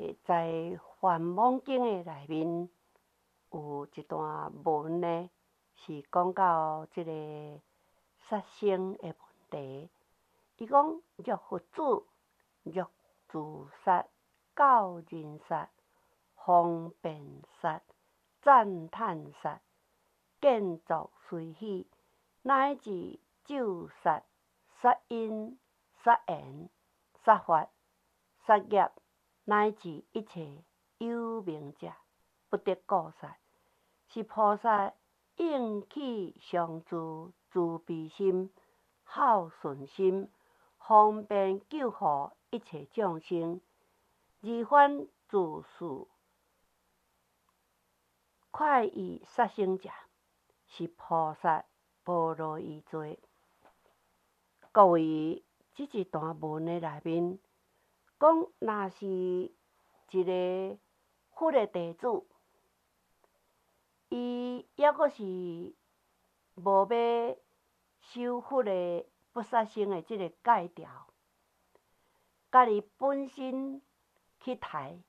在梵网经的内面有一段文呢，是讲到即个杀生的问题。伊讲欲佛子，欲自杀，教人杀，方便杀，赞叹杀，建造随喜，乃至咒杀、杀因、杀缘、杀法、杀业，乃至一切有明者，不得过杀，是菩萨应起上自慈悲心、孝顺心，方便救护一切众生，而反自私快意杀生者，是菩萨无乐意做。各位，即一段文的内面，讲若是一个佛的弟子，伊抑阁是无要修佛的不杀生的即个戒条，家己本身去刣，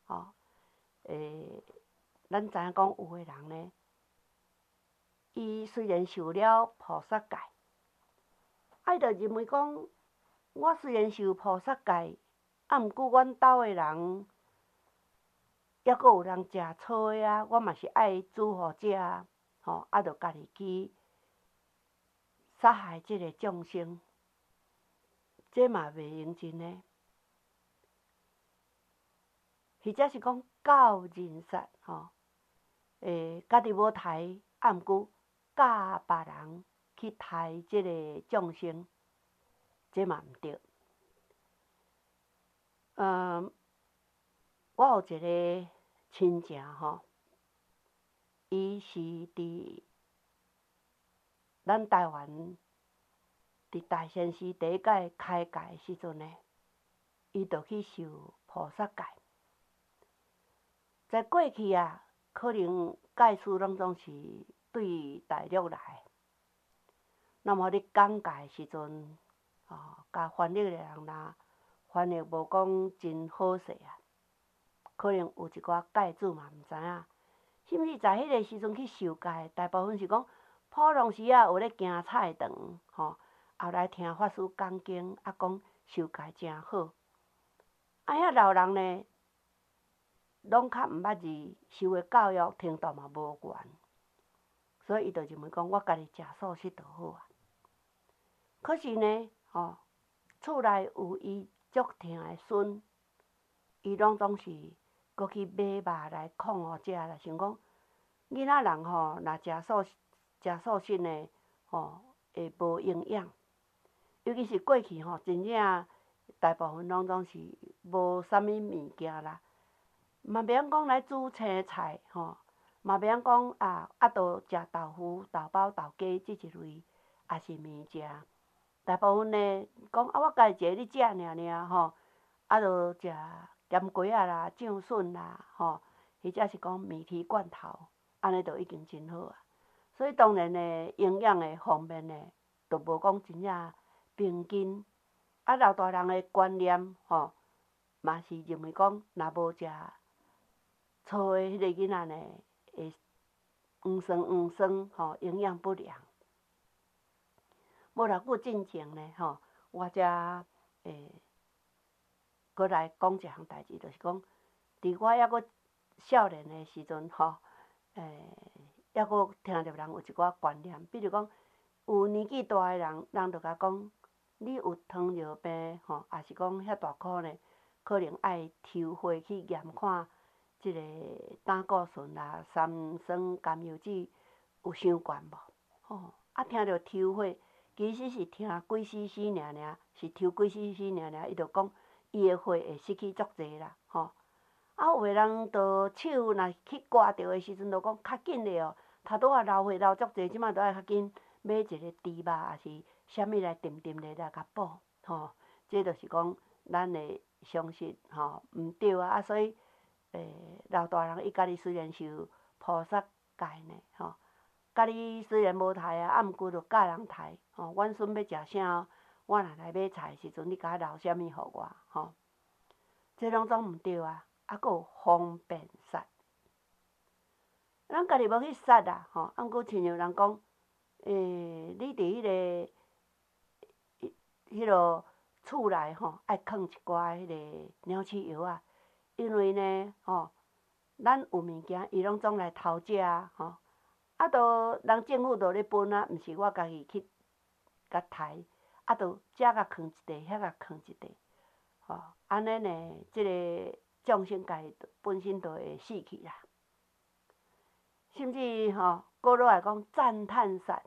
咱知影讲有的人呢，伊虽然受了菩萨戒，伊就认为讲，我虽然受菩萨戒，毋过阮兜的人，抑阁有人食草的啊，我嘛是爱煮互食啊，就家己去杀害即个众生，这嘛袂用尽呢。或者是讲教人杀，家己无刣，毋过教别人去刣即个众生，这嘛毋对。我有一个亲戚伊是伫咱台湾伫大仙寺第一届开戒的时阵呢，伊就去受菩萨戒。在过去啊，可能戒师拢总是对大陆来，那么你讲戒的时阵，甲翻译的人若翻译无讲真好势啊，可能有一寡戒主嘛毋知影，是毋是在迄个时阵去受戒，大部分是讲普通时啊有咧行菜场，后来听法师讲经，讲受戒真好。遐老人呢，拢较毋捌字，受的教育程度嘛无悬，所以伊就认为讲我家己食素食就好啊。可是呢，厝内有伊足疼的孙，伊拢总是搁去买肉来控互食啦，想讲囡仔人若食素食呢，会无营养。尤其是过去真正大部分拢总是无啥物物件啦。嘛袂晓讲来煮青菜，嘛袂晓讲都食豆腐、豆包、豆鸡即一类，也是物食。大部分呢讲我家己一个咧食尔，就食咸粿仔啦、酱笋啦，或者是讲面皮罐头，安尼就已经真好啊。所以当然呢，营养的方面呢，就无讲真正平均。老大人的观念，嘛是认为讲，若无食粗的迄个囡仔呢，会黄酸，营养不良。无偌久进前呢，我遮搁来讲一项代志，就是讲，伫我抑阁少年的时阵，抑阁听着人有一寡观念，比如讲，有年纪大的人，人就甲讲，你有糖尿病，也是讲遐大箍呢，可能爱抽血去验看。即个胆固醇啦、三酸甘油酯有伤悬无？听着抽血，其实是听几 cc 尔，是抽几 cc 尔，伊就讲伊的血会失去足济啦，有的人就手若去刮着的时阵，就讲较紧的哦，头拄仔流血流足济，即摆就爱较紧买一个猪肉，还是啥物来炖来甲补，这就是讲咱的常识，毋对啊，所以。老大人伊家己虽然受菩萨戒呢，家己虽然无刣啊，毋过就教人刣。阮孙要食啥，我若来买菜的时阵，你甲我留啥物互我，这拢总毋对啊。 佫有方便杀。咱家己无去杀啦，吼，啊，毋过亲像人讲，你伫迄落厝内吼，爱放一寡迄个鸟鼠药啊，因为呢，吼，咱有物件伊拢总来偷食啊，吼，啊，人政府咧分啊，毋是我家己去甲刣，啊，遮甲囥一地，遐甲囥一地，吼，安尼呢，即个众生家己本身就会死去啦。甚至吼，佫落来讲赞叹杀。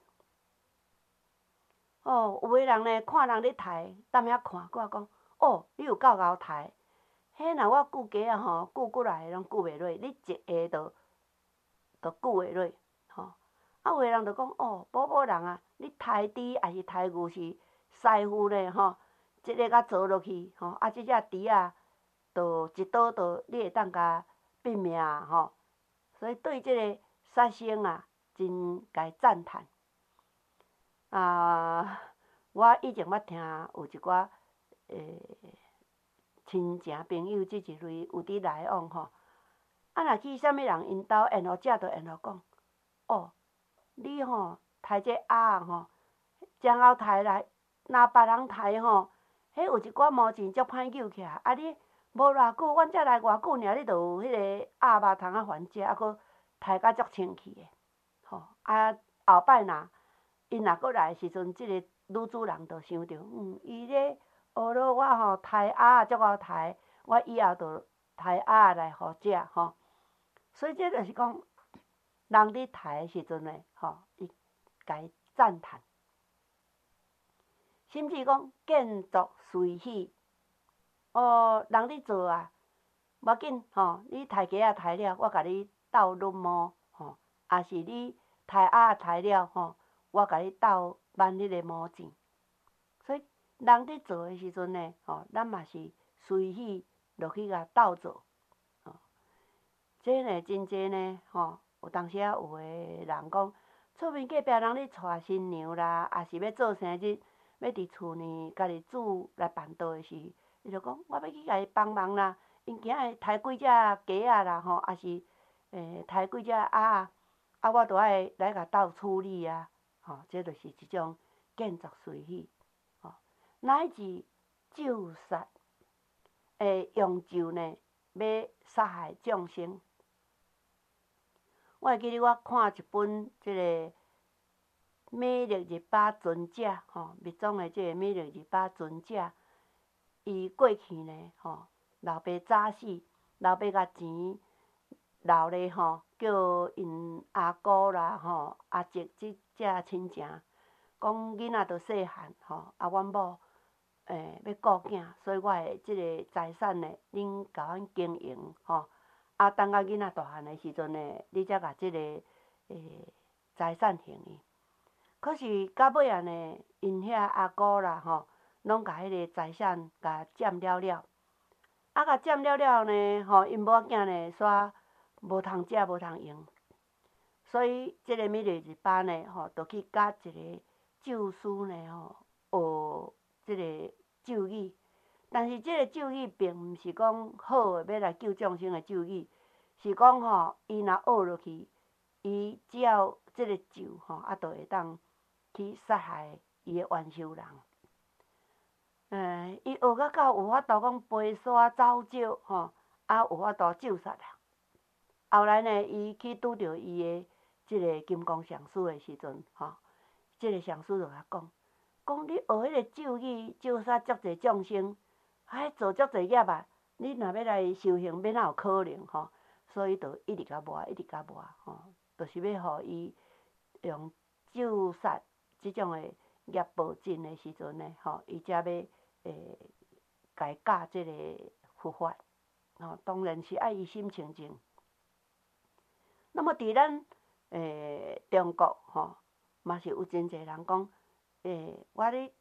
哦，有诶人呢，看人咧刣，踮遐看，佫讲，哦，你有够贤刣。迄若我顾家啊吼，顾过来拢顾袂落，你一下就顾会落，吼。啊，有诶人就讲，哦，某某人啊，你刣猪还是刣牛是师傅呢，吼，一个甲做落去，吼，啊，即只猪啊，就一刀就你会当甲毙命啊，吼。所以对即个杀生啊，真该赞叹。啊，我以前捌听有一寡亲情朋友即一类有伫来往吼，啊，若去啥物人因兜缘互食，就缘互讲，哦，你吼刣这鸭啊吼，真贤刣啦，若别人刣吼，迄有一寡毛钱足歹救起来，啊你无偌久，阮才来偌久尔，你就有迄个鸭肉通啊还食，啊佫刣甲足清气诶，吼，啊后摆若因若佫来时阵，即个女主人就想着，伊咧学了我吼刣鸭啊足贤刣，我以后就刣鸭来互食吼。所以这就是讲，人伫刣诶时阵呢，吼，伊该赞叹，甚至讲见足随喜。哦，人伫做啊，无要紧吼，你刣鸡仔刣了，我甲你斗润毛吼，也是你刣鸭刣了吼，我甲你斗挽迄个毛钱。所以人伫做诶时阵呢，吼，咱嘛是随喜落去甲斗做。吼，这呢真济呢，吼，有当时啊有诶人讲，厝边隔壁人咧娶新娘啦，也是要做生日，要伫厝内家己煮来办桌诶时，伊就讲我要去甲伊帮忙啦，因今日刣几只鸡仔啦，吼，也是刣几只鸭啊，啊我着爱来甲斗处理啊，吼，这就是一种见足随喜。吼，乃至咒杀，用咒呢要杀害众生。我会记得我看一本即个美丽日巴尊者吼，密宗的即个美丽日巴尊者，伊过去呢吼，老爸早死，老爸甲钱留咧吼，叫因阿姑啦吼、阿叔即只亲情，讲囡仔着细汉吼，啊阮某要顾囝，所以我的即个财产呢，恁甲阮经营吼。啊，等到囡仔大汉的时阵呢，你才甲即个财产还伊。可是到尾啊呢，因遐阿姑啦吼，拢甲迄个财产甲占了了。啊，甲占了了呢，吼，因某仔囝呢，煞无通食，无通用。所以即个美丽日巴呢，吼，就去甲一个咒师呢，吼，学即个咒语。但是即个咒语并毋是讲好诶，要来救众生诶咒语，是讲吼，伊若学落去，伊只要即个咒吼，啊，就会当去杀害伊诶冤仇人。伊学到有法度讲飞沙走石吼，啊有法度咒杀人。后来呢，伊去拄着伊诶即个金刚上师诶时阵，吼，即个上师就甲讲，你学迄个咒语，咒杀足侪众生。做足侪业啊！你若要来修行，免哪有可能吼？所以就一直甲磨，一直甲磨吼，就是要互伊用咒杀即种诶业报尽诶时阵呢，吼，伊才要家教即个佛法，吼，当然是爱伊心清净。那么伫咱中国吼，嘛是有真侪人讲，我咧。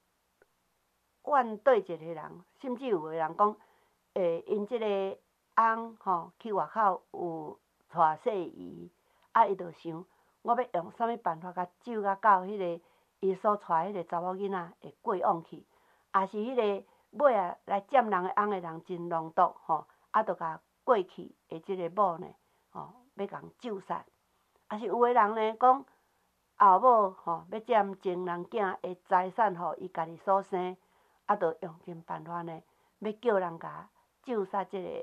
怨对一个人，甚至有个人讲，因即个翁吼去外口有带细姨，啊，伊就想，我要用啥物办法甲咒甲到迄个伊所带迄个查某囡仔会过往去，也是迄个尾啊来占人的翁的人真狼毒吼，啊，就甲过去的即个某呢，要共救杀，啊是有个人呢讲后某要占前人囝的财产，互伊家己所生，啊，着用尽办法呢，要叫人甲救杀即个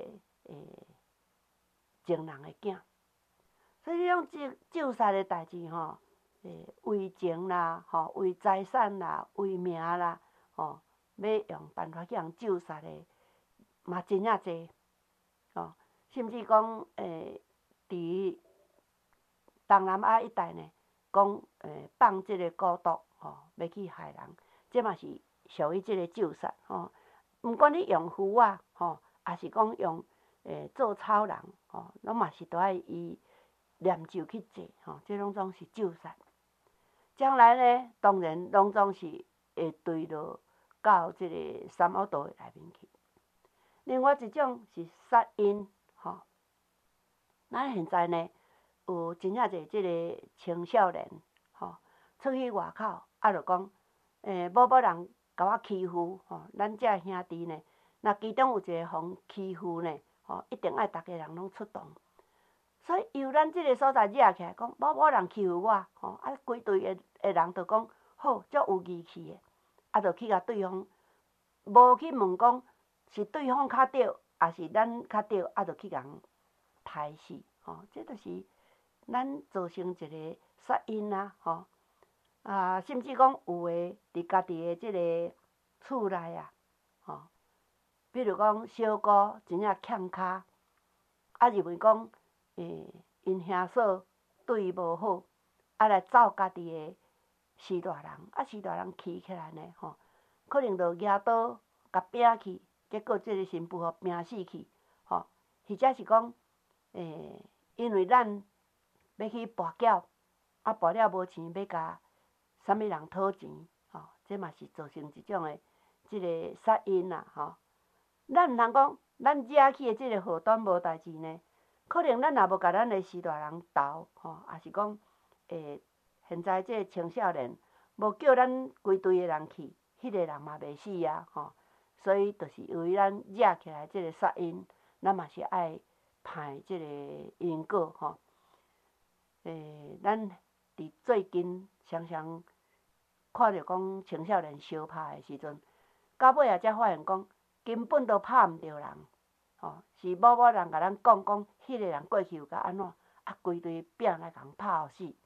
前人的囝。所以，种救杀的代志为情啦，为财产啦，为名啦，要用办法去人救杀的，嘛真正济，甚至讲伫东南亚一带呢，讲放即个蛊毒，要去害人，这嘛是属于即个救杀，毋管你用符啊，也是讲用做草人，拢嘛是着爱伊念咒去做，这拢总是救杀。将来呢，当然拢总是会对落到即个三恶道内面去。另外一种是杀因，咱现在呢有真正侪即个青少年，出去外口，就讲，某人甲我欺负，咱遮兄弟呢，若其中有一个互欺负呢，一定爱逐个人拢出动。所以由咱即个所在惹起来，讲某人欺负我，啊，规队的人就讲好，足有义气的，啊，就去甲对方，无去问讲是对方较对，还是咱较对，啊，就去共杀死，这就是咱造成一个杀因啊，啊，甚至讲有诶伫家己的即个厝内啊，比如讲小姑真正欠骹，啊，认为讲因兄嫂对伊无好，啊来走家己的四大人，啊四大人气起来呢，可能就举刀甲拼去，结果即个新妇拼死去，或者是讲因为咱要去跋筊，啊跋了无钱，要甲啥物人讨钱，这嘛是造成一种的即个杀因啦，咱毋通讲咱惹起的即个祸端无代志呢，可能咱若无甲咱的四大人斗，也是讲现在即个青少年无叫咱规队的人去，迄个人嘛袂死啊，所以就是由于咱惹起来即个杀因，咱嘛是爱判即个因果，咱伫最近常常看着讲青少年相拍的时阵，到尾啊才发现讲根本都拍毋着人，是某人甲咱讲，迄个人过去有甲安怎，啊规队拼来共拍互死。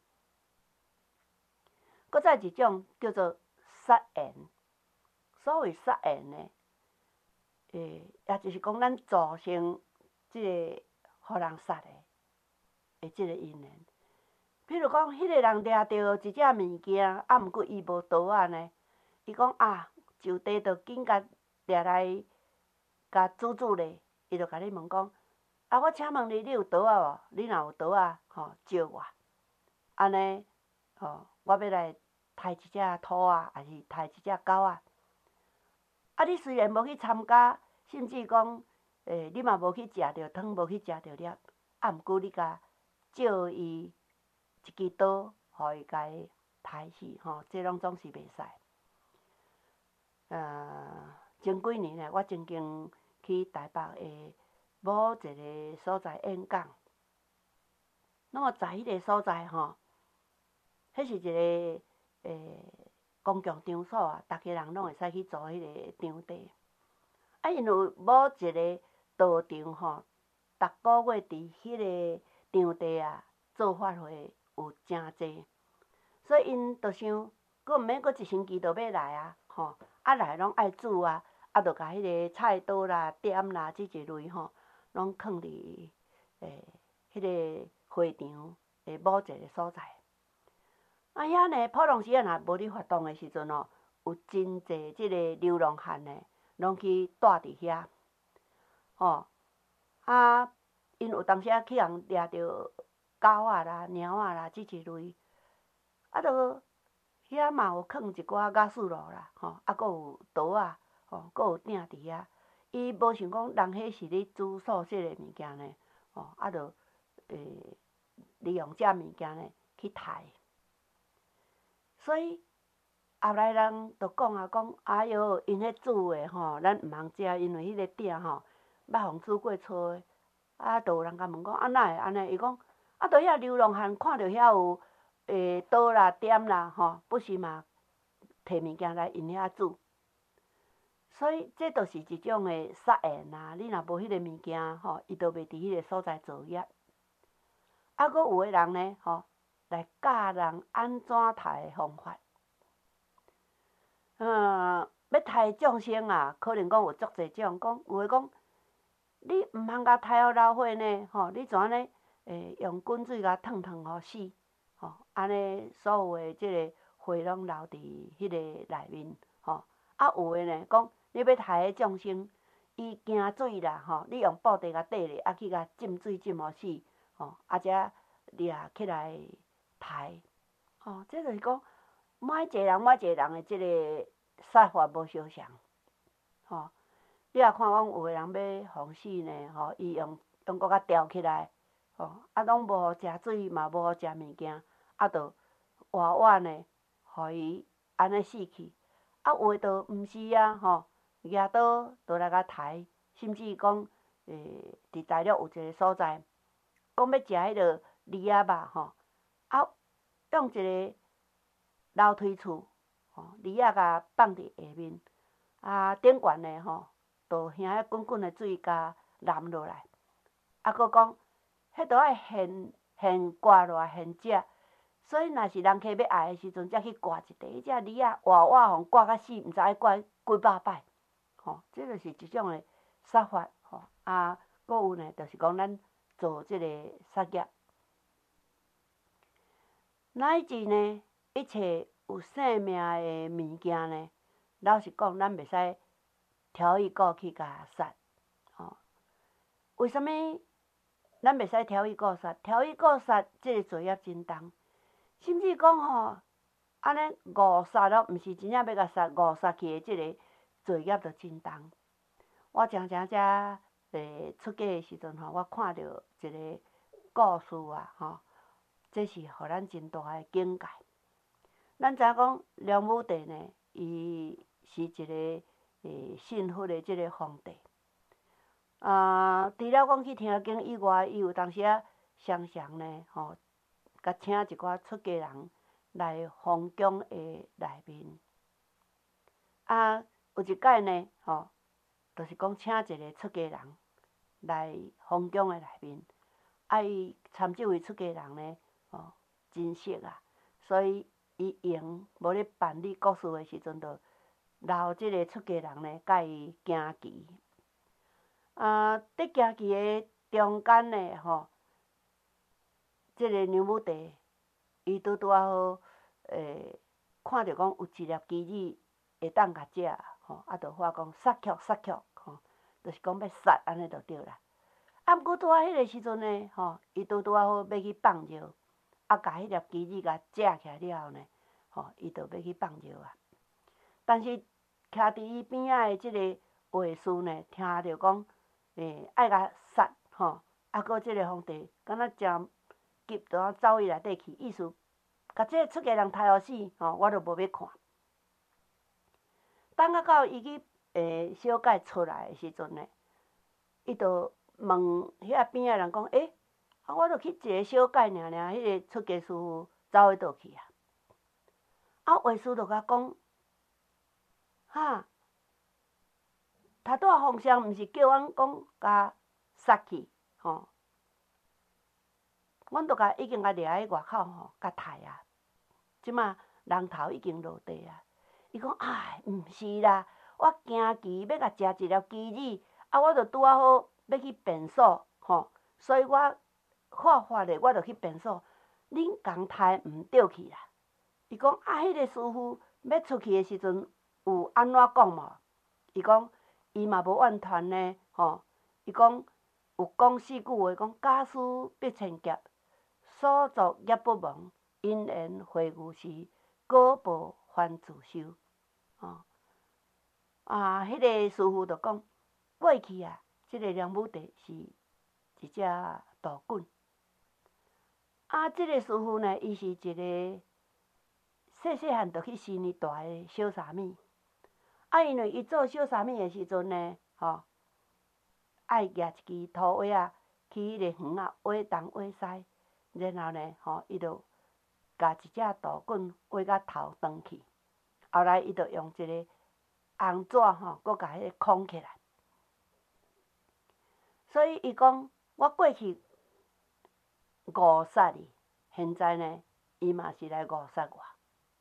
搁再一种叫做杀缘，所谓杀缘呢，也就是讲咱造成即个互人杀的即个因缘。比如讲，迄个人掠着一只物件，啊，毋过伊无刀仔呢，伊讲啊，就地着紧甲掠来，甲煮咧，伊就甲你问讲，啊，我请问你，你有刀仔无？你若有刀仔，招我，安尼，我要来杀一只兔仔，还是杀一只狗仔。啊，你虽然无去参加，甚至讲，你嘛无去食着汤，无去食着粒，啊，毋过你甲借伊一支刀，互伊家杀死，这拢总是袂使。前几年呢，我曾经去台北的某一个所在演讲，那么在迄个所在迄是一个公共场所啊，逐个人拢会使去做迄个场地。啊，因有某一个道场逐个月伫迄个场地啊做法会有诚济，所以因就想，佫毋免佫一星期就要来啊，啊来拢爱煮啊，啊就甲迄个菜刀啦、点啦即一类拢囥伫迄个会场的某一个所在。啊遐呢，普通时啊，若无咧发动的时阵有真济即个流浪汉呢，拢去住伫遐，啊，因有当时啊去人掠着狗仔啦、猫仔啦即一类，啊，就遐嘛有囥一寡雅士路啦，啊，佫有刀仔，佫有鼎伫遐。伊无想讲人迄是咧煮素食的物件呢，啊，就利用遮物件呢去杀。所以后来人就讲啊，讲哎哟，因迄煮的咱毋通食，因为迄个鼎捌互煮过醋的， 就有人甲问讲，啊哪会安尼？伊讲，啊，着遐流浪汉看着遐有刀啦、点啦，不时嘛摕物件来因遐煮。所以这著是一种的杀缘啊！你若无迄个物件，伊就袂伫迄个所在作业。啊，佫有诶人呢，来教人安怎杀诶方法。要杀诶众生啊，可能讲有足侪种，讲有诶讲，你毋通甲杀互老伙呢，你怎呢？用滚水甲烫互死，安尼所有诶即个火拢留伫迄个内面，啊有诶呢，讲你要杀迄众生，伊惊水啦，你用布袋甲缀咧，啊去甲浸水浸互死，啊则掠起来杀，这就是讲每一个人诶即个杀法无相同，你若看讲有诶人要防死呢，伊用骨甲吊起来，啊拢无互食水，嘛无互食物件，啊着活活呢，互伊安尼死去。啊有诶着毋是啊，举刀倒来甲杀，甚至讲伫大陆有一个所在，讲要食迄落梨仔肉，啊用一个楼梯厝，梨仔甲放伫下面，啊顶悬呢，就兄迄滚滚诶水甲淋落来，啊佫讲，迄着爱现刮落来现食。所以，若是人客要爱诶时阵，才去刮一块。迄只梨仔活活互刮甲死，毋知爱刮几百摆。这就是一种诶杀法。啊，佫有呢，就是讲咱做即个杀业，乃至呢，一切有生命诶物件呢，老实讲，咱袂使挑伊顾去甲杀。为什物咱袂使挑伊顾杀？挑伊顾杀，即个罪业真重。甚至讲安尼误杀咯，毋是真正要甲杀，误杀去诶，即个罪业就真重。我常常遮出家诶时阵我看到一个故事啊，这是互咱真大诶境界。咱知影讲梁武帝呢，伊是一个信佛诶即个皇帝。除了讲去听经以外，伊有当时常常呢，甲请一寡出家人来封供诶内面。有一摆呢，就是讲请一个出家人来封供诶内面。伊参即位出家人呢，真熟啊，所以伊用无咧办理国事诶时阵，就留即个出家人呢，甲伊行棋。伫行棋诶中间呢，即个梁武帝，伊拄啊好，看着讲有一粒棋子会当甲食，啊，就发讲杀曲，就是讲要杀安尼就对啦。毋过拄啊迄个时阵呢，伊拄啊好要去放尿，甲迄粒棋子甲食起来了后呢，伊就要去放尿啊。但是徛伫伊边仔诶即个卫士呢，听着讲，爱甲杀，啊，佫即个皇帝敢若诚急，就走伊内底去，意思甲即个出家人杀互死，我就无要看。等到伊去小解出来诶时阵呢，伊就问遐边仔人讲，我著去一个小解尔，迄个出家师傅走迄倒去啊？啊，卫士就甲讲，头拄皇上毋是叫阮讲甲杀去，阮著已经掠喺外口甲杀啊！即马人头已经落地啊！伊讲毋是啦，我行棋要甲食一粒棋子，我著拄啊好要去便所，所以我发法咧，我著去便所。恁共杀毋对去啦！伊讲迄个师傅要出去诶时阵有安怎讲无？伊讲伊嘛无怨叹呢，伊讲有讲四句话，讲家师必千劫，所作业不忘，因缘会遇时，果报还自受。迄个师傅就讲，过去啊，即个梁武帝是一只大袞。即个师傅呢，伊是一个细汉就去生哩大诶小沙弥。因为伊做小沙弥诶时阵呢，爱举一支土话去迄个园仔挖东挖西，然后呢，伊就甲一只大棍挖到头转去，后来伊就用一个红纸搁甲迄个框起来。所以伊讲，我过去误杀伊，现在呢，伊嘛是来误杀我。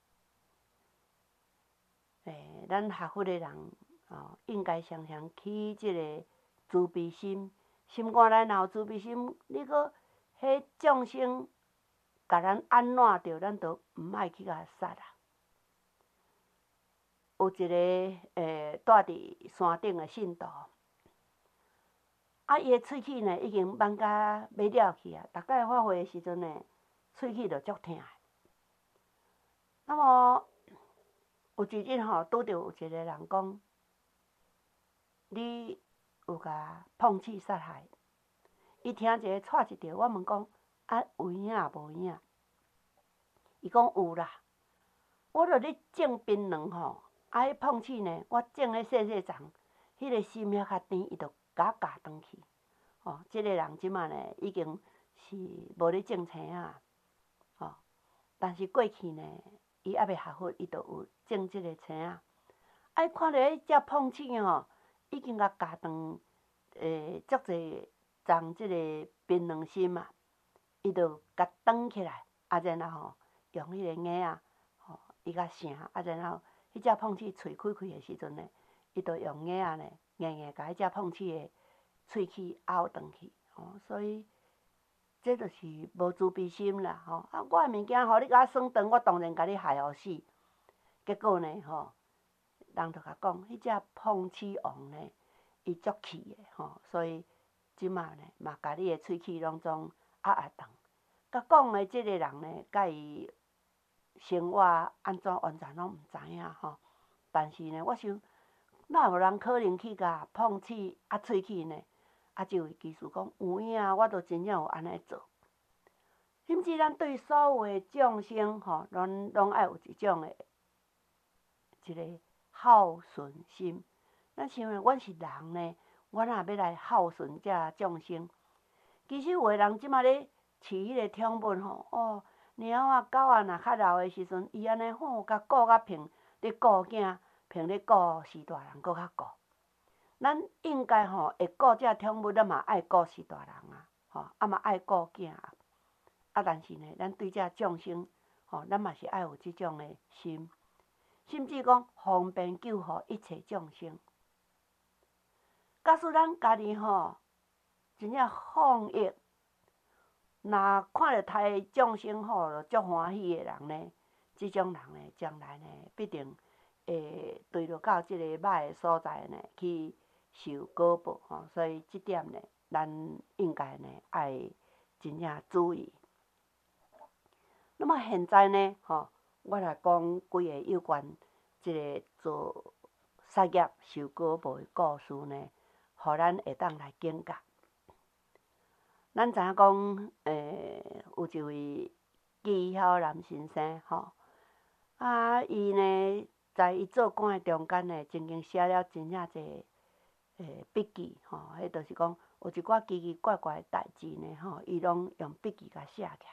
咱学佛的人应该常常起即个慈悲心，心肝内若有慈悲心，你搁迄众生甲咱按烂着，咱就毋爱去甲杀啦。有一个住伫山顶的信徒，伊的喙齿呢已经挽甲要了去啊，逐摆发会的时阵呢，喙齿就足疼的。那么有一日拄着有一个人讲，你有甲碰瓷杀害。伊听一个掣一条，我问讲，有影无影？伊讲有啦，我著咧种槟榔迄碰瓷呢，我种咧细细丛，迄个心遐较甜，伊就甲我夹转去。即个人即马呢，已经是无咧种青啊，但是过去呢，伊还未学佛，伊就有种即个青啊。伊看到迄只碰瓷已经甲夹断足侪丛即个槟榔心啊，伊就甲转起来，然后用迄个镊啊，伊甲成，然后迄只碰瓷喙开开的时阵呢，伊就用镊啊呢，硬甲迄只碰瓷的喙齿拗转去。所以这就是无慈悲心啦。我的物件互你甲我算断，我当然甲你害互死。结果呢，人就甲讲，迄只碰瓷王呢，伊足气的所以即马呢，嘛甲你的喙齿拢总压断。甲讲的即个人呢，甲伊生活安怎完全拢毋知影但是呢，我想，哪有人可能去甲碰瓷压喙齿呢？即位居士讲有影，我都真正有安尼做。甚至咱对所有的众生拢爱有一种的一个孝顺心。咱想咧，阮是人呢，我若要来孝顺遮众生。其实有的人即马咧饲迄个宠物猫仔狗仔若较老的时阵，伊安尼甲顾甲平咧顾囝，平咧顾四大人，搁较顾。咱应该会顾遮宠物，咱嘛爱顾四大人啊，嘛爱顾囝啊。但是呢，咱对遮众生咱嘛是爱有即种的心，甚至讲方便救护一切众生。假使咱家己真正放逸，若看着他众生就足欢喜的人呢，即种人呢，将来呢必定会对落到即个歹的所在呢去受果报所以即点呢，咱应该呢爱真正注意。那么现在呢，我来讲几个有关即个做杀业受果报的故事呢，互咱会当来警觉。咱知影讲，有一位技巧男先生伊呢在伊做官的中间呢，曾经写了真正侪笔记迄就是讲有一寡奇奇怪怪的代志呢伊拢用笔记甲写起来。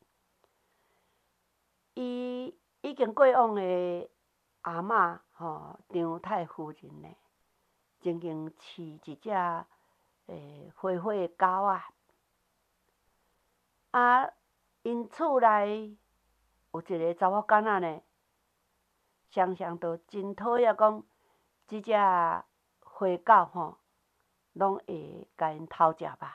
伊已经过往的阿嬷张太夫人呢，曾经饲一只花花的狗因厝内有一个查某囡仔呢，常常都真讨厌讲，即只花狗拢会甲因偷食肉啦。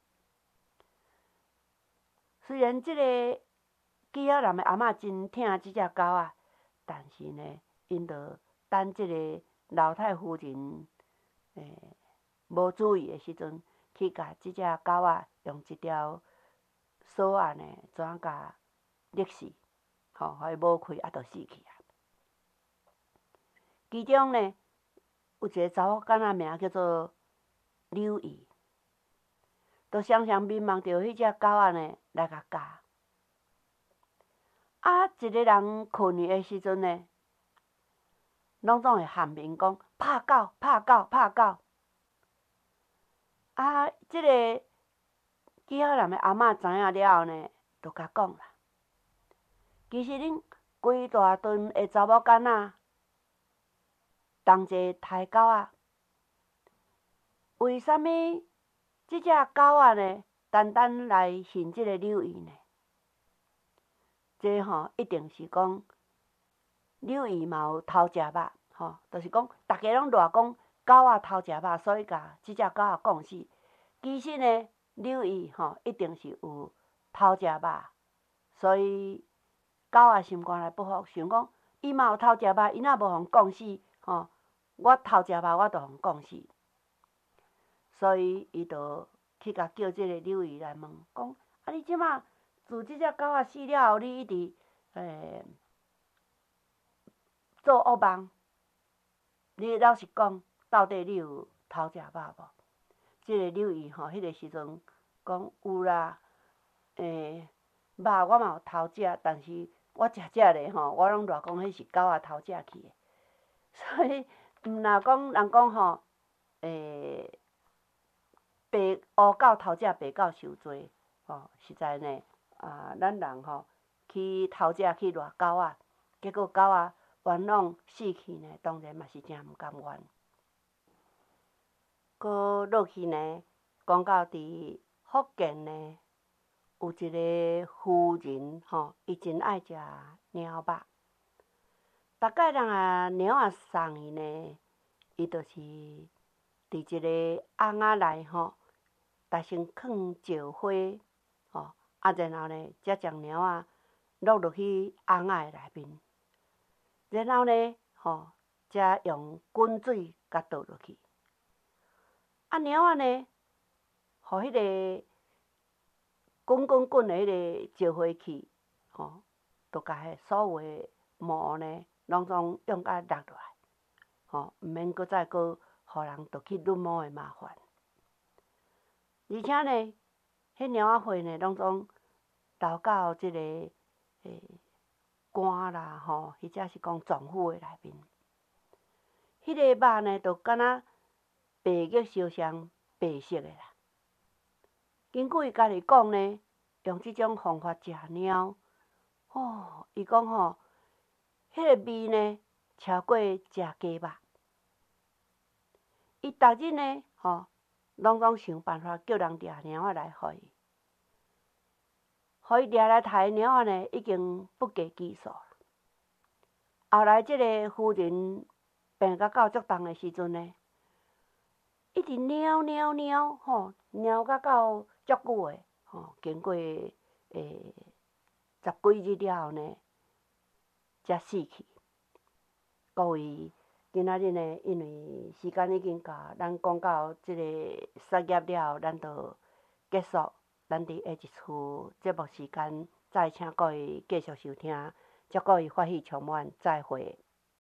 虽然即个记仔男的阿嬷真疼即只狗但是呢，因着等即个老太夫人无注意的时阵，去甲即只狗用一条锁呢，怎啊甲勒死，互伊无开就死去啊。其中呢，有一个查某囡仔名叫做柳姨，都常常眠梦着迄只狗呢来甲咬。一个人困去的时阵呢，拢总会喊鸣讲拍狗，拍狗，拍狗。即个记号人的阿嬷知影了后呢，就甲讲啦。其实恁规大屯的查某囡仔，同齐刣狗仔，为什物即只狗仔呢，单单来寻即个柳姨呢？这吼一定是讲柳姨嘛有偷食肉，吼，就是讲大家拢乱讲狗仔偷食肉，所以甲即只狗仔讲死。其实呢，柳姨吼一定是有偷食肉，所以狗仔心肝内不服，想讲伊嘛有偷食肉，伊若无互讲死，吼，我偷食肉我就互讲死。所以伊就去甲叫即个柳姨来问，讲啊你即马自即只狗仔死了后，你一直做恶梦，你老实讲，到底你有偷食肉无？即个柳姨吼，迄个时阵讲有啦，肉我嘛有偷食，但是我食咧吼，我拢乱讲迄是狗仔偷食去的。所以毋若讲人讲吼，白乌狗偷食，白狗受罪，吼，实在呢，咱人吼去偷食去掠狗仔，结果狗仔冤枉死去呢，当然嘛是真毋甘愿。搁落去呢，讲到伫福建呢，有一个妇人吼，伊真爱食猫肉。逐摆人猫送伊呢，伊就是伫一个甕仔内吼，逐先放石花，吼，然后呢，才将猫落去甕仔的内面，然后呢，吼，才用滚水甲倒落去。猫呢，互迄个滚的迄个石花气，吼，就甲迄所有的毛呢，拢总用甲落来，吼，毋免搁再互人着去捋毛的麻烦。而且呢，迄猫仔血呢，拢总流到即个肝啦，吼，或者是讲脏腑的内面。迄个肉呢，就敢若白玉烧香，白色的啦。根据伊家己讲呢，用即种方法食猫，哦，伊讲吼，迄个味呢，超过食鸡肉。伊逐日呢，吼，拢总想办法叫人掠猫仔来互伊。互伊掠来杀的猫仔呢，已经不计其数。后来即个夫人病甲到足重的时阵呢，一直猫，吼，猫甲到足久的，吼，经过10几日了后呢，才死去。各位，今仔日呢，因为时间已经到，咱讲到即个杀业了后，咱就结束。咱伫下一次节目时间，再请各位继续收听，祝各位欢喜充满，再会。